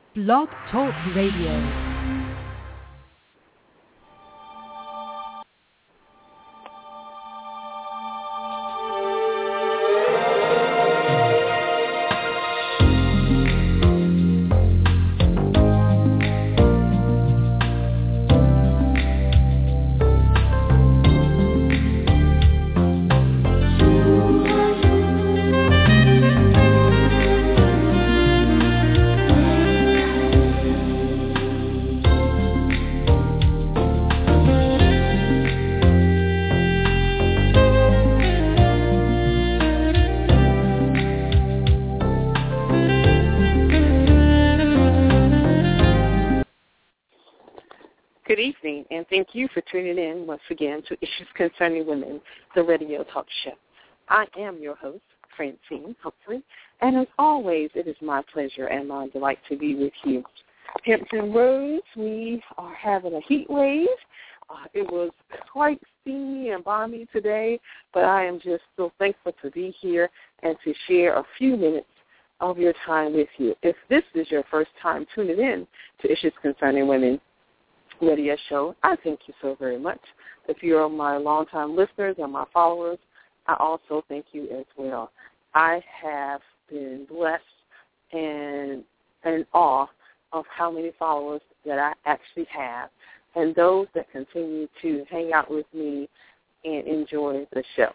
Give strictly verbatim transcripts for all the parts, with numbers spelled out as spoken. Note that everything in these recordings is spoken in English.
Blog Talk Radio. Good evening, and thank you for tuning in once again to Issues Concerning Women, the radio talk show. I am your host, Francine Humphrey, and as always, it is my pleasure and my delight to be with you. Hampton Roads, we are having a heat wave. Uh, it was quite steamy and balmy today, but I am just so thankful to be here and to share a few minutes of your time with you. If this is your first time tuning in to Issues Concerning Women radio show, I thank you so very much. If you're my longtime listeners and my followers, I also thank you as well. I have been blessed and in awe of how many followers that I actually have and those that continue to hang out with me and enjoy the show.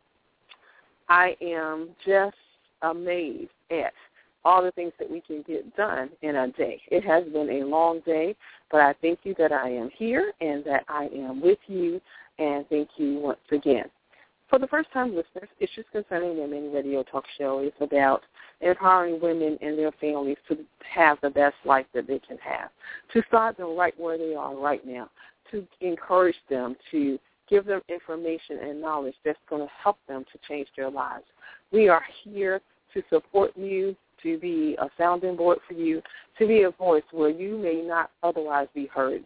I am just amazed at all the things that we can get done in a day. It has been a long day, but I thank you that I am here and that I am with you, and thank you once again. For the first-time listeners, Issues Concerning Women radio talk show is about empowering women and their families to have the best life that they can have, to start them right where they are right now, to encourage them, to give them information and knowledge that's going to help them to change their lives. We are here to support you, to be a sounding board for you, to be a voice where you may not otherwise be heard.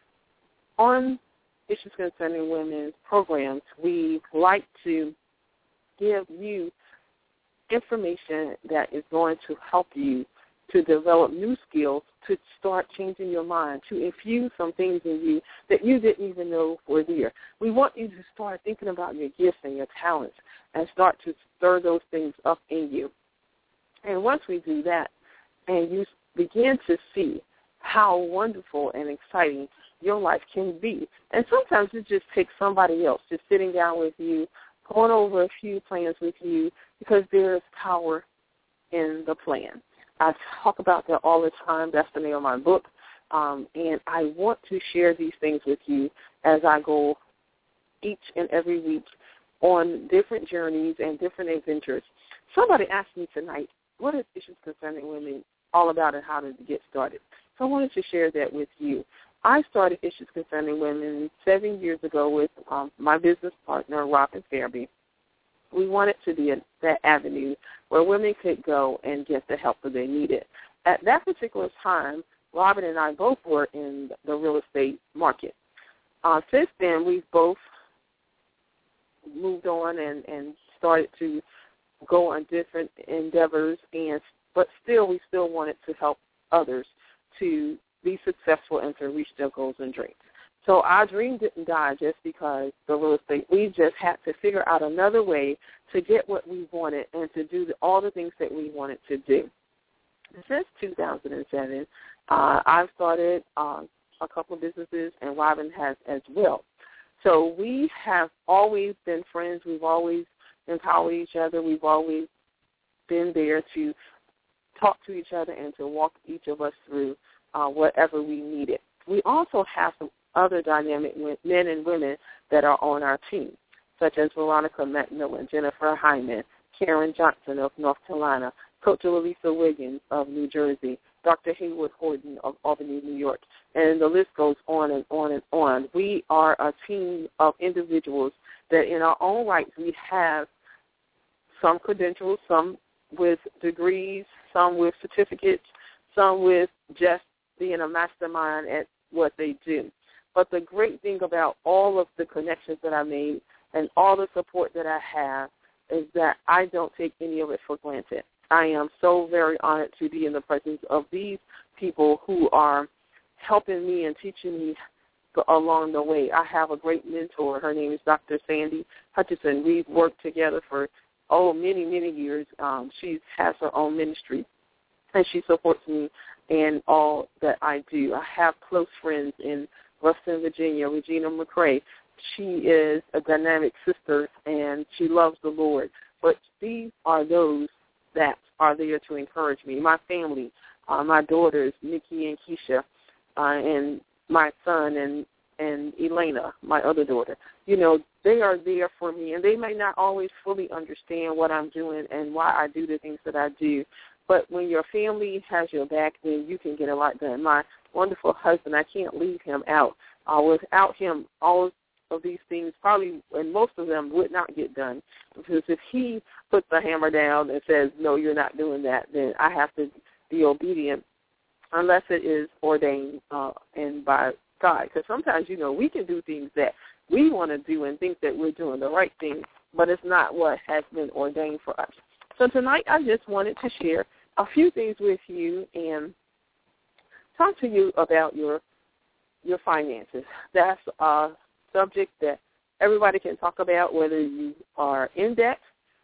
On Issues Concerning Women's programs, we like to give you information that is going to help you to develop new skills, to start changing your mind, to infuse some things in you that you didn't even know were there. We want you to start thinking about your gifts and your talents and start to stir those things up in you. And once we do that and you begin to see how wonderful and exciting your life can be, and sometimes it just takes somebody else just sitting down with you, going over a few plans with you, because there is power in the plan. I talk about that all the time. That's the name of my book. Um, and I want to share these things with you as I go each and every week on different journeys and different adventures. Somebody asked me tonight, what is Issues Concerning Women all about and how did it get started? So I wanted to share that with you. I started Issues Concerning Women seven years ago with um, my business partner, Robin Fairby. We wanted to be a, that avenue where women could go and get the help that they needed. At that particular time, Robin and I both were in the real estate market. Uh, since then, we've both moved on and, and started to go on different endeavors, and but still we still wanted to help others to be successful and to reach their goals and dreams. So our dream didn't die just because the real estate, we just had to figure out another way to get what we wanted and to do the, all the things that we wanted to do. Since two thousand seven, uh, I've started uh, a couple of businesses, and Robin has as well. So we have always been friends. We've always empowered each other. We've always been there to talk to each other and to walk each of us through uh, whatever we needed. We also have some other dynamic men and women that are on our team, such as Veronica McMillan, Jennifer Hyman, Karen Johnson of North Carolina, Coach Elisa Wiggins of New Jersey, Doctor Haywood Horton of Albany, New York, and the list goes on and on and on. We are a team of individuals that in our own rights we have some credentials, some with degrees, some with certificates, some with just being a mastermind at what they do. But the great thing about all of the connections that I made and all the support that I have is that I don't take any of it for granted. I am so very honored to be in the presence of these people who are helping me and teaching me along the way. I have a great mentor. Her name is Doctor Sandy Hutchinson. We've worked together for, oh, many, many years. Um, she has her own ministry, and she supports me in all that I do. I have close friends in Ruston, Virginia, Regina McCrae. She is a dynamic sister, and she loves the Lord. But these are those that are there to encourage me. My family, uh, my daughters, Nikki and Keisha, uh, and my son and, and Elena, my other daughter. You know, they are there for me, and they may not always fully understand what I'm doing and why I do the things that I do. But when your family has your back, then you can get a lot done. My wonderful husband, I can't leave him out. Uh, without him, all of these things probably, and most of them, would not get done. Because if he puts the hammer down and says, no, you're not doing that, then I have to be obedient unless it is ordained uh, and by God. Because sometimes, you know, we can do things that we want to do and think that we're doing the right thing, but it's not what has been ordained for us. So tonight I just wanted to share a few things with you and talk to you about your your finances. That's a subject that everybody can talk about, whether you are in debt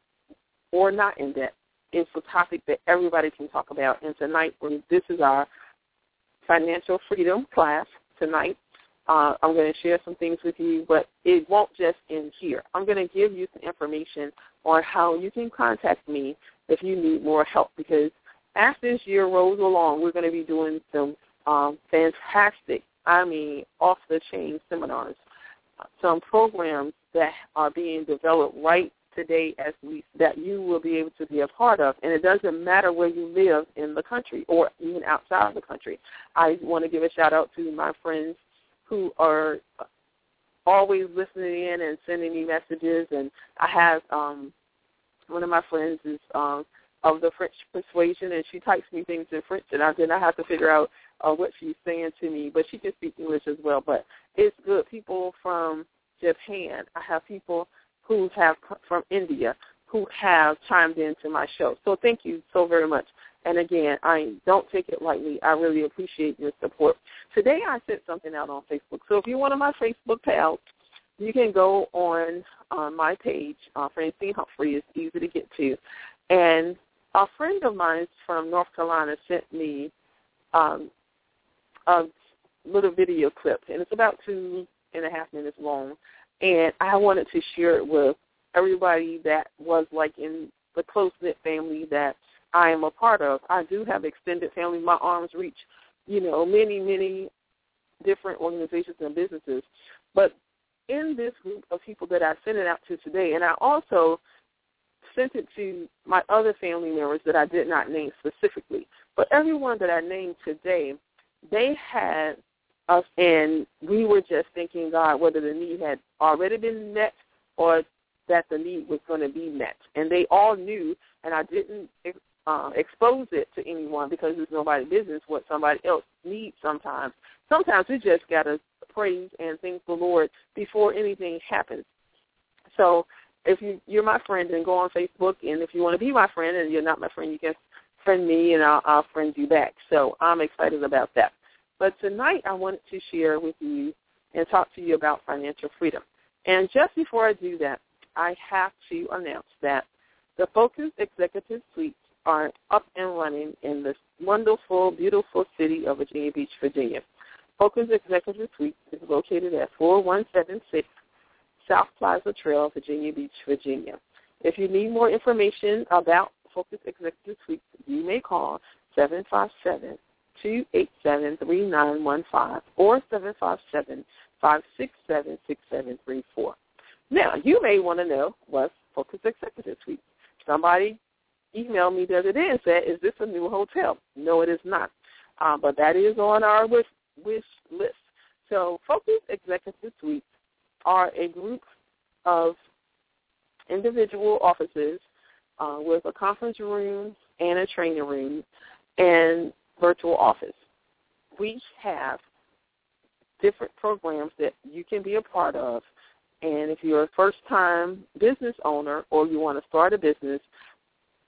or not in debt. It's a topic that everybody can talk about. And tonight, this is our financial freedom class tonight. Uh, I'm going to share some things with you, but it won't just end here. I'm going to give you some information on how you can contact me if you need more help, because as this year rolls along, we're going to be doing some um, fantastic, I mean, off-the-chain seminars, some programs that are being developed right today as we that you will be able to be a part of. And it doesn't matter where you live in the country or even outside of the country. I want to give a shout-out to my friends who are always listening in and sending me messages. And I have um, one of my friends is um, of the French persuasion, and she types me things in French, and I then I have to figure out uh, what she's saying to me. But she can speak English as well. But it's good. People from Japan. I have people who have from India who have chimed into my show. So thank you so very much. And again, I don't take it lightly. I really appreciate your support. Today I sent something out on Facebook. So if you're one of my Facebook pals, you can go on uh, my page. Uh, Francine Humphrey is easy to get to. And a friend of mine from North Carolina sent me um, a little video clip, and it's about two and a half minutes long. And I wanted to share it with everybody that was like in the close-knit family that I am a part of. I do have extended family. My arms reach, you know, many, many different organizations and businesses. But in this group of people that I sent it out to today, and I also sent it to my other family members that I did not name specifically, but everyone that I named today, they had us, and we were just thanking God whether the need had already been met or that the need was going to be met. And they all knew, and I didn't uh, expose it to anyone because it's nobody's business what somebody else needs sometimes. Sometimes we just got to praise and thank the Lord before anything happens. So if you, you're my friend, then go on Facebook, and if you want to be my friend and you're not my friend, you can friend me, and I'll, I'll friend you back. So I'm excited about that. But tonight I wanted to share with you and talk to you about financial freedom. And just before I do that, I have to announce that the Focus Executive Suites are up and running in this wonderful, beautiful city of Virginia Beach, Virginia. Focus Executive Suites is located at four one seven six South Plaza Trail, Virginia Beach, Virginia. If you need more information about Focus Executive Suites, you may call seven five seven, two eight seven, three nine one five or seven five seven, five six seven, six seven three four. Now, you may want to know what's Focus Executive Suites. Somebody emailed me the other day and said, is this a new hotel? No, it is not. Um, but that is on our wish, wish list. So Focus Executive Suites are a group of individual offices uh, with a conference room and a training room and virtual office. We have different programs that you can be a part of, and if you're a first-time business owner or you want to start a business,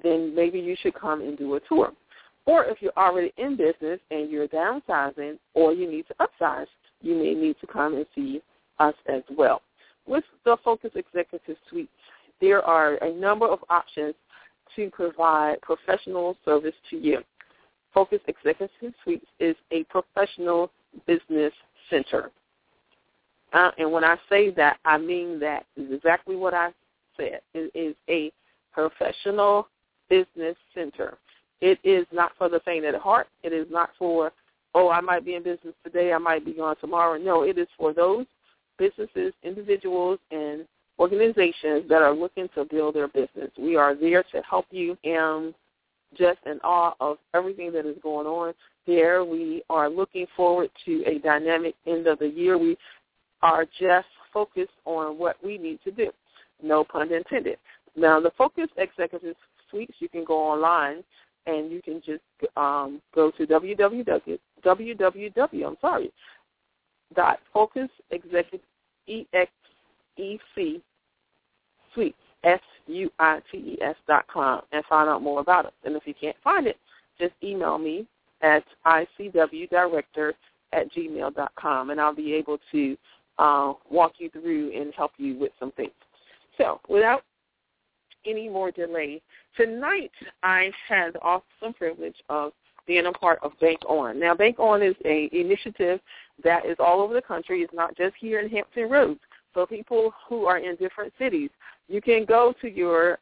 then maybe you should come and do a tour. Or if you're already in business and you're downsizing or you need to upsize, you may need to come and see us as well. With the Focus Executive Suite, there are a number of options to provide professional service to you. Focus Executive Suite is a professional business center. Uh, and when I say that, I mean that is exactly what I said. It is a professional business center. It is not for the faint of the heart. It is not for, oh, I might be in business today, I might be gone tomorrow. No, it is for those businesses, individuals, and organizations that are looking to build their business. We are there to help you, and just in awe of everything that is going on there. We are looking forward to a dynamic end of the year. We are just focused on what we need to do. No pun intended. Now, the Focus Executive Suites, you can go online and you can just um, go to www, www, I'm sorry, dot Focus Executive, E X E C Suites, S U I T E S dot com, and find out more about it. And if you can't find it, just email me at I C W director at gmail dot com, and I'll be able to uh, walk you through and help you with some things. So without any more delay, tonight I had the awesome privilege of being a part of Bank On. Now, Bank On is an initiative that is all over the country. It's not just here in Hampton Roads. So people who are in different cities, you can go to your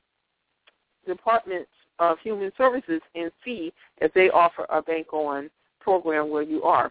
Department of Human Services and see if they offer a Bank On program where you are.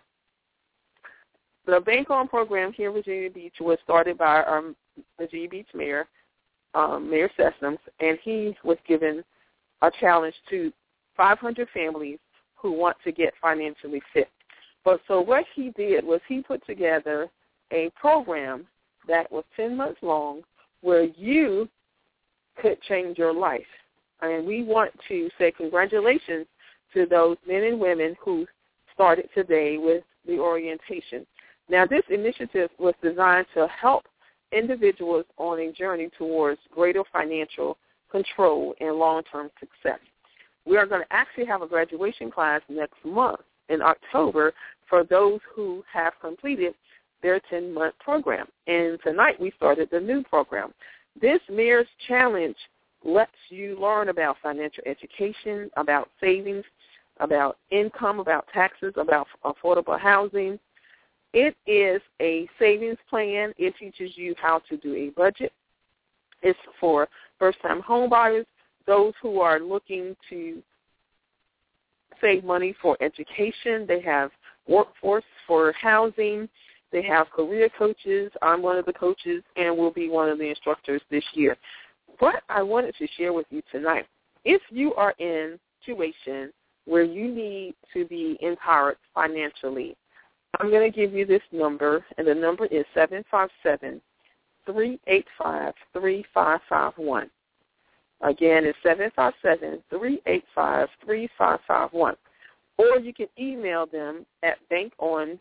The Bank On program here in Virginia Beach was started by our Virginia Beach Mayor, um, Mayor Sessoms, and he was given a challenge to five hundred families who want to get financially fit. But so what he did was he put together a program that was ten months long where you could change your life. And we want to say congratulations to those men and women who started today with the orientation. Now, this initiative was designed to help individuals on a journey towards greater financial control and long-term success. We are going to actually have a graduation class next month in October for those who have completed their ten-month program. And tonight we started the new program. This Mayor's Challenge lets you learn about financial education, about savings, about income, about taxes, about affordable housing. It is a savings plan. It teaches you how to do a budget. It's for first-time home buyers, those who are looking to save money for education. They have workforce for housing. They have career coaches. I'm one of the coaches and will be one of the instructors this year. What I wanted to share with you tonight, if you are in a situation where you need to be empowered financially, I'm going to give you this number, and the number is seven five seven, three eight five, three five five one. Again, it's seven five seven, three eight five, three five five one. Or you can email them at bankonv,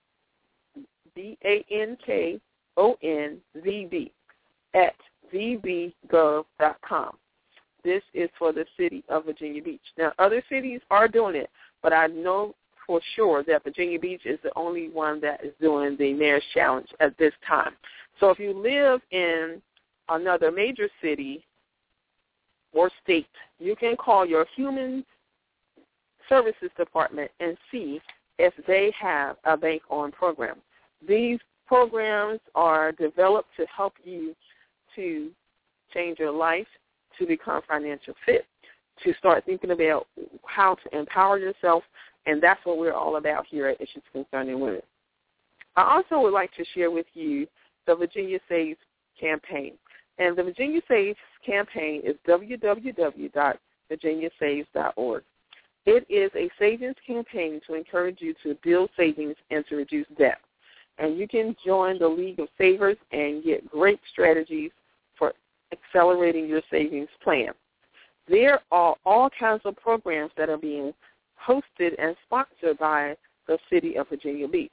B A N K O N V B, at v b gov dot com. This is for the city of Virginia Beach. Now, other cities are doing it, but I know for sure that Virginia Beach is the only one that is doing the Mayor's Challenge at this time. So if you live in another major city or state, you can call your Human Services Department and see if they have a Bank On program. These programs are developed to help you to change your life, to become financial fit, to start thinking about how to empower yourself, and that's what we're all about here at Issues Concerning Women. I also would like to share with you the Virginia Saves campaign. And the Virginia Saves campaign is w w w dot virginia saves dot org. It is a savings campaign to encourage you to build savings and to reduce debt. And you can join the League of Savers and get great strategies for accelerating your savings plan. There are all kinds of programs that are being hosted and sponsored by the city of Virginia Beach.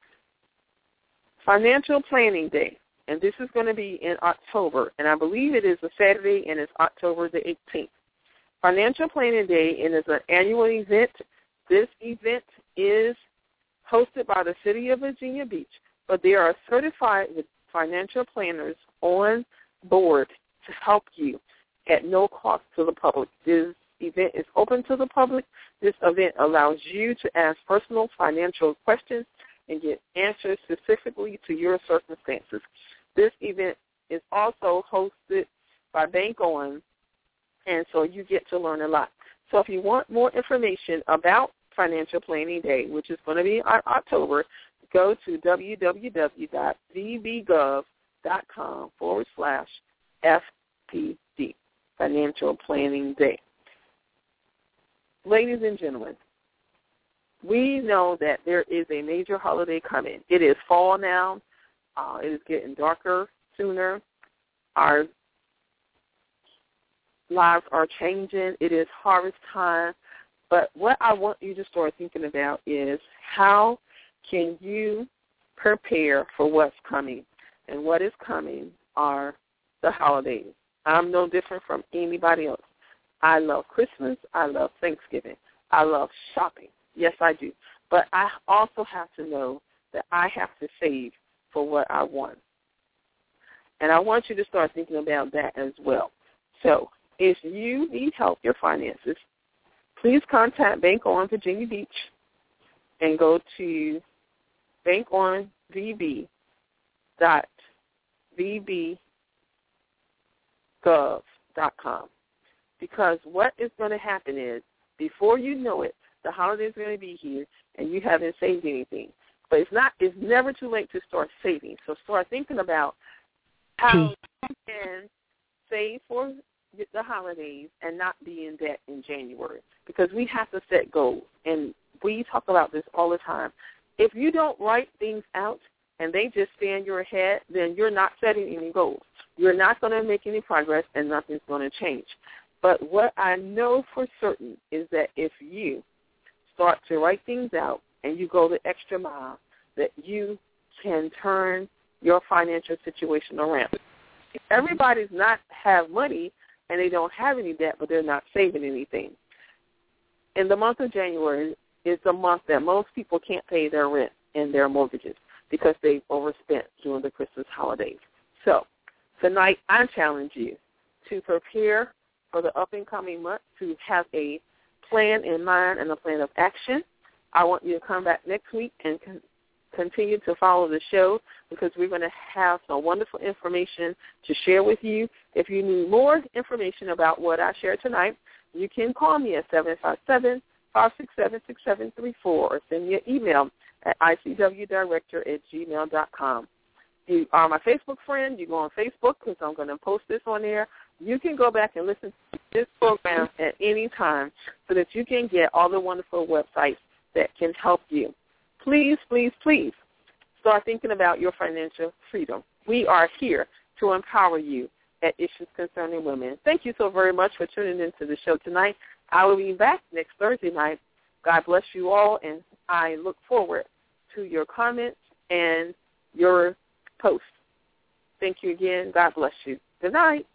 Financial Planning Day, and this is going to be in October, and I believe it is a Saturday, and it's October the eighteenth. Financial Planning Day, and it's an annual event. This event is hosted by the City of Virginia Beach, but there are certified financial planners on board to help you at no cost to the public. This event is open to the public. This event allows you to ask personal financial questions and get answers specifically to your circumstances. This event is also hosted by Bank On, and so you get to learn a lot. So if you want more information about Financial Planning Day, which is going to be in October, go to www.vbgov.com forward slash FPD, Financial Planning Day. Ladies and gentlemen, we know that there is a major holiday coming. It is fall now. Uh, it is getting darker sooner. Our lives are changing. It is harvest time. But what I want you to start thinking about is how can you prepare for what's coming? And what is coming are the holidays. I'm no different from anybody else. I love Christmas. I love Thanksgiving. I love shopping. Yes, I do. But I also have to know that I have to save for what I want. And I want you to start thinking about that as well. So if you need help with your finances, please contact Bank On Virginia Beach and go to bank on v b dot v b gov dot com. Because what is going to happen is, before you know it, the holidays are going to be here, and you haven't saved anything. But it's not. It's never too late to start saving. So start thinking about how you can save for the holidays and not be in debt in January, because we have to set goals, and we talk about this all the time. If you don't write things out and they just stay in your head, then you're not setting any goals. You're not going to make any progress, and nothing's going to change. But what I know for certain is that if you start to write things out and you go the extra mile, that you can turn your financial situation around. Everybody's not have money and they don't have any debt, but they're not saving anything. In the month of January is the month that most people can't pay their rent and their mortgages because they've overspent during the Christmas holidays. So tonight I challenge you to prepare for the up-and-coming month, to have a plan in mind and a plan of action. I want you to come back next week and con- continue to follow the show, because we're going to have some wonderful information to share with you. If you need more information about what I shared tonight, you can call me at seven five seven, five six seven, six seven three four or send me an email at I C W director at gmail dot com. You are my Facebook friend. You go on Facebook, because I'm going to post this on there. You can go back and listen to this program at any time so that you can get all the wonderful websites that can help you. Please, please, please start thinking about your financial freedom. We are here to empower you at Issues Concerning Women. Thank you so very much for tuning into the show tonight. I will be back next Thursday night. God bless you all, and I look forward to your comments and your posts. Thank you again. God bless you. Good night.